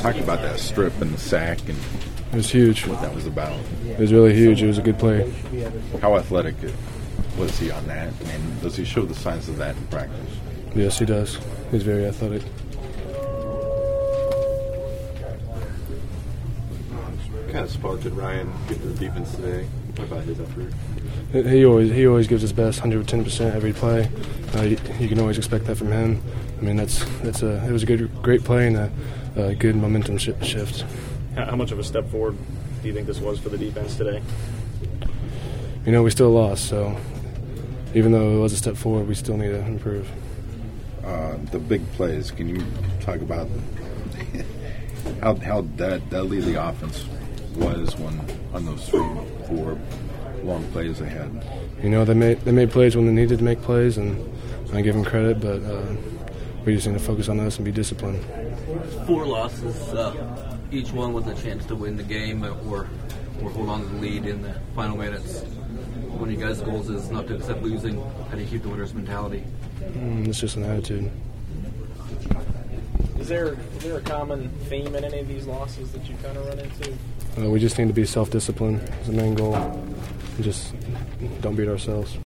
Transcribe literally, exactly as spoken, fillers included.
talk about that strip and the sack and it was huge. What that was about. It was really huge. It was a good play. How athletic was he on that? And does he show the signs of that in practice? Yes, he does. He's very athletic. What kind of spark did Ryan give to the defense today? What about his effort? He always he always gives his best, one hundred ten percent every play. Uh, you, you can always expect that from him. I mean, that's that's a it was a good great play and a, a good momentum sh- shift. How much of a step forward do you think this was for the defense today? You know, we still lost, so even though it was a step forward, we still need to improve. Uh, the big plays. Can you talk about how how dead, deadly the offense was when on those three, four long plays they had? You know, they made they made plays when they needed to make plays, and I give them credit, but uh, we just need to focus on us and be disciplined. Four losses, uh, each one with a chance to win the game or or hold on to the lead in the final minutes. One of you guys' goals is not to accept losing. How do you keep the winner's mentality? Mm, it's just an attitude. Is there is there a common theme in any of these losses that you kind of run into? Uh, we just need to be self-disciplined. It's the main goal. And just don't beat ourselves.